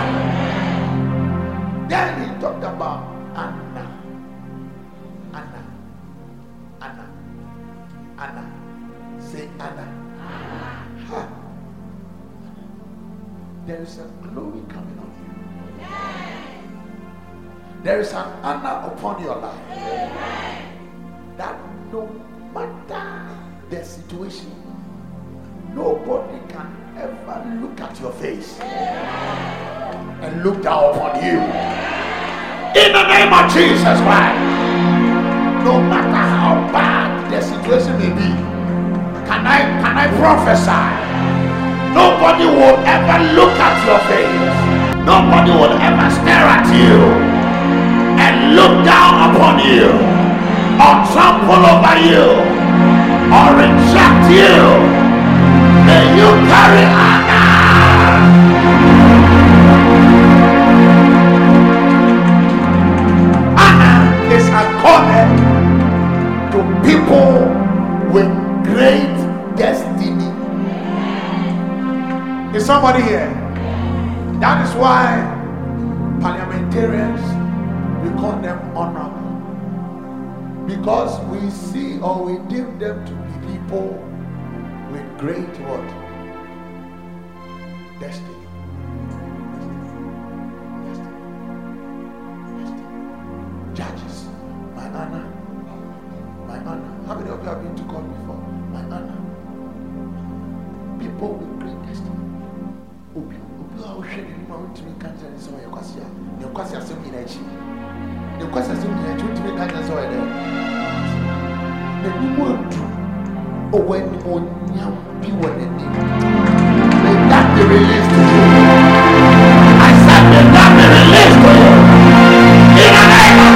Then he talked about Anna. Say Anna. Huh. There is a glory coming on you. There is an honor upon your life. That no matter the situation, nobody can ever look at your face and look down upon you. In the name of Jesus Christ. No matter how bad the situation may be, can I prophesy? Nobody will ever look at your face. Nobody will ever stare at you and look down upon you or trample over you or reject you. May you carry honor. people with great destiny. Is somebody here? That is why parliamentarians, we call them honorable, because we see or we deem them to be people with great what? Destiny. Judges, my Anna. How many of you have been to court before? My Anna. People with great destiny. May that be released to you. I said, may that be released to you. In the name of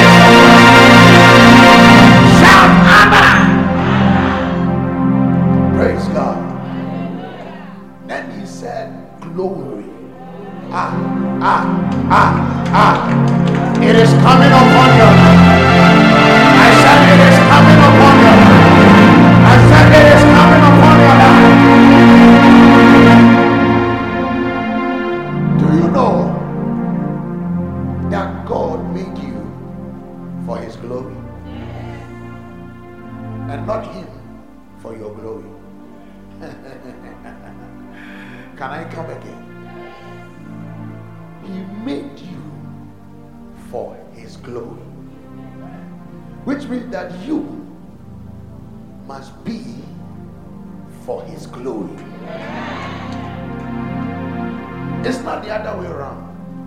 Jesus. Shout Amen. Praise God. Then he said, glory. It is coming upon you. I said it is coming upon you. I said it is coming upon your life. Do you know that God made you for his glory and not him for your glory? Can I come again? He made you for his glory, which means that you must be for his glory. It's not the other way around.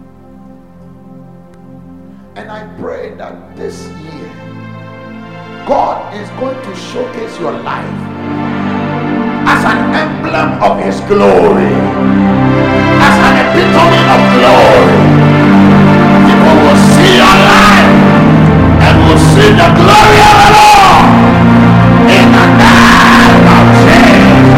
And I pray that this year God is going to showcase your life as an emblem of his glory, as an epitome of glory. People will see your life and will see the glory of the Lord in the name of Jesus,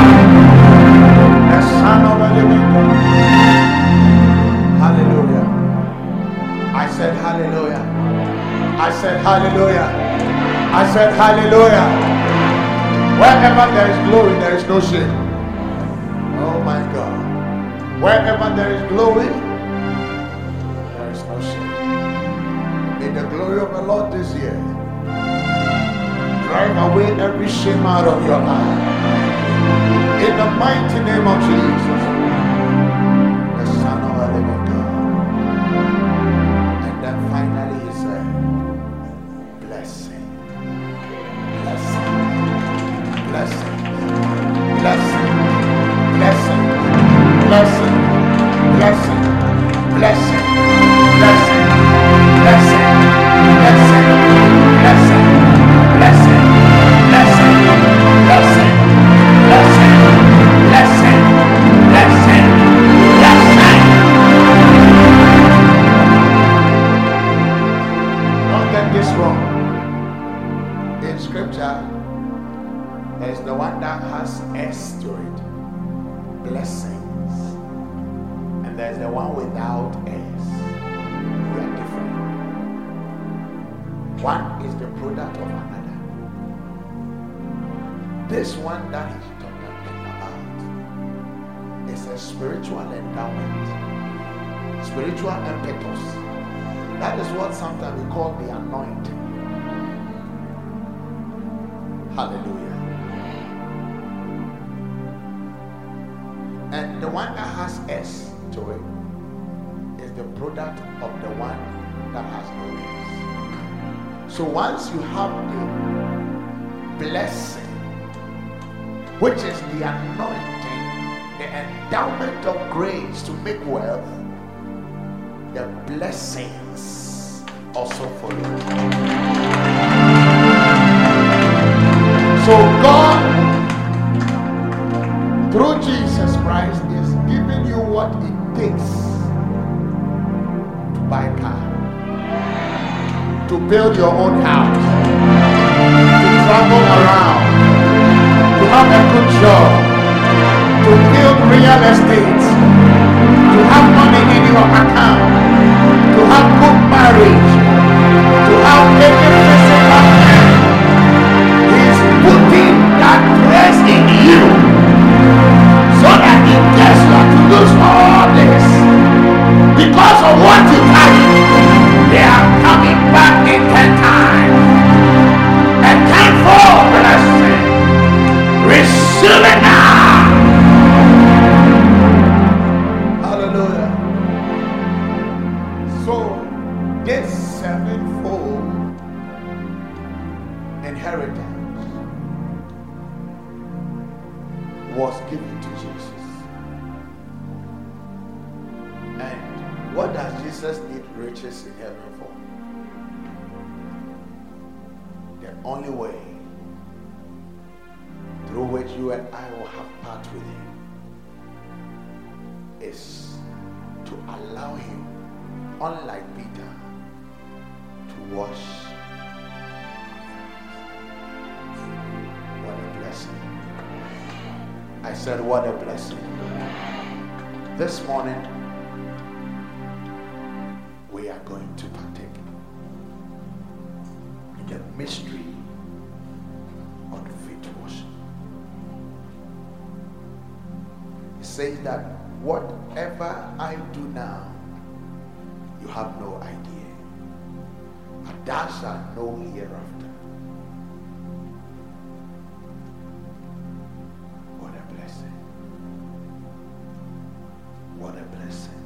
the Son of the living God. Hallelujah. I said hallelujah. I said hallelujah. I said hallelujah. Wherever there is glory, there is no shame. Oh my God. Wherever there is glory, there is no shame. May the glory of the Lord this year drive away every shame out of your life. In the mighty name of Jesus, the Son of the living God. And then finally he said, blessing, blessing, blessing, blessing, blessing, blessing, blessing, blessing, blessing, blessing, blessing, blessing, blessing, blessing, blessing, blessing, blessing, blessing, blessing. Don't get this wrong. In scripture, there's the one that has S to it, blessings, and there's the one without S. They are different. One is the product of another. This one that he's talking about is a spiritual endowment, spiritual impetus. That is what sometimes we call the anointing. Hallelujah. And the one that has S to it is the product of the one that has no S. So once you have the blessing, which is the anointing, the endowment of grace to make wealth, the blessings also follow. So God, through Jesus Christ, is giving you what it takes to buy a car, to build your own house, to travel around, to have a good job, to build real estate, to have money in your account, to have good marriage, to have any physical health. inheritance was given to Jesus. And what does Jesus need riches in heaven for? The only way through which you and I will have part with him is to allow him, unlike Peter, to wash. What a blessing. I said, what a blessing. This morning, we are going to partake in the mystery of the feet washing. It says that whatever I do now, you have no idea, and thou shalt know hereafter. What a blessing. What a blessing.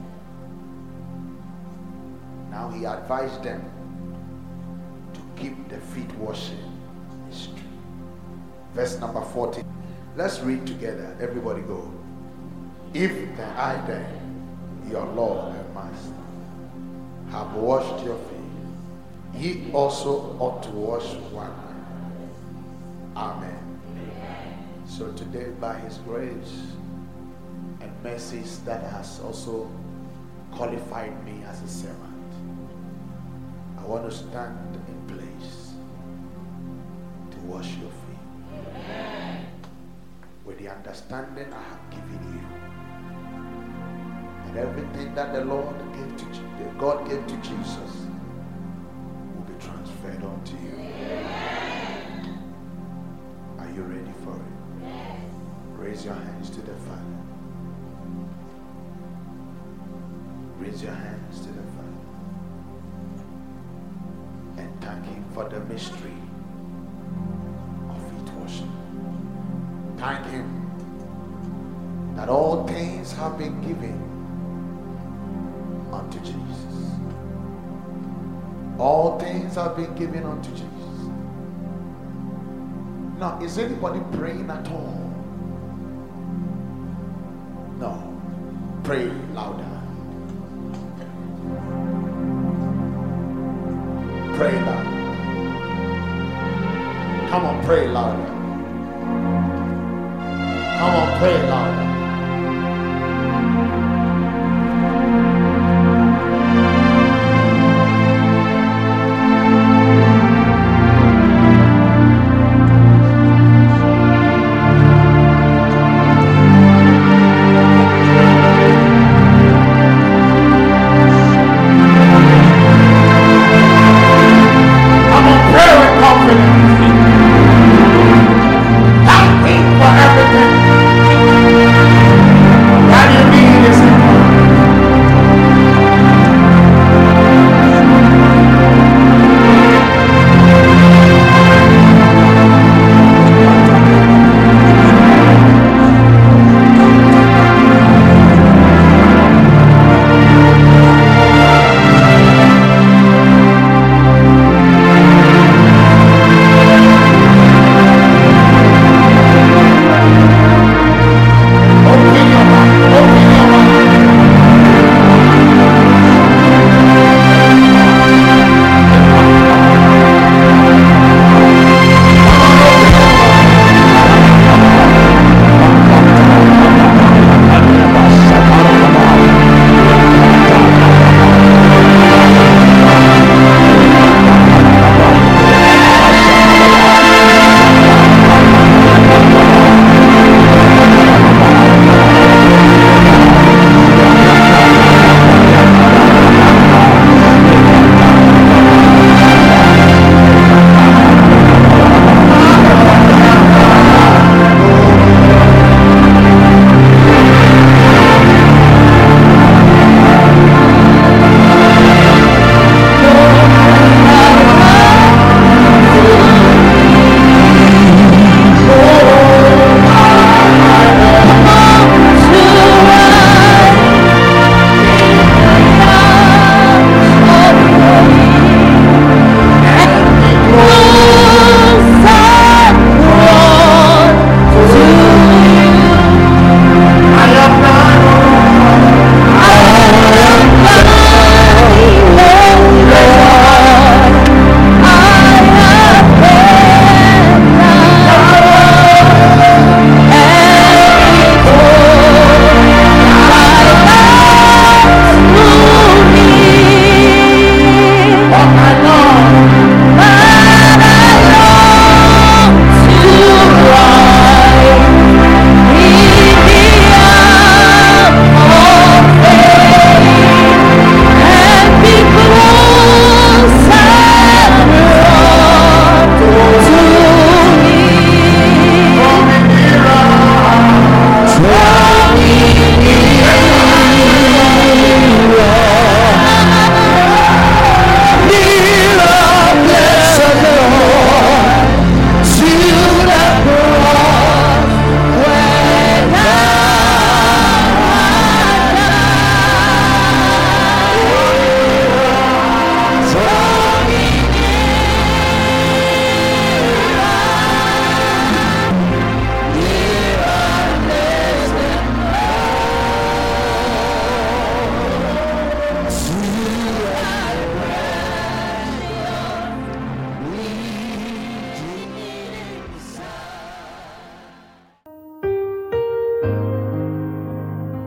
Now he advised them to keep the feet washing mystery. Verse number 40. Let's read together. Everybody go. If then I then, your Lord and Master, have washed your feet, ye also ought to wash one another. Amen. So today, by his grace and mercies that has also qualified me as a servant, I want to stand in place to wash your feet with the understanding I have given you. Everything that the Lord gave to God gave to Jesus will be transferred onto you. Are you ready for it? Yes. Raise your hands to the Father. Raise your hands to the Father and thank him for the mystery of feet washing. Thank him that all things have been given unto Jesus. All things have been given unto Jesus. Now, is anybody praying at all? No. Pray louder. Pray louder. Come on, pray louder. Come on, pray louder. Thank you for everything.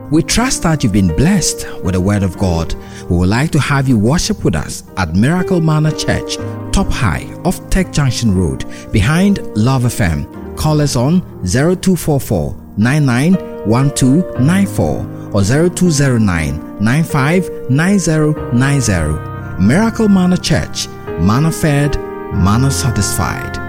We trust that you've been blessed with the Word of God. We would like to have you worship with us at Miracle Manor Church, Top High off Tech Junction Road, behind Love FM. Call us on 0244 991294 or 0209 959090. Miracle Manor Church, manna fed, manna satisfied.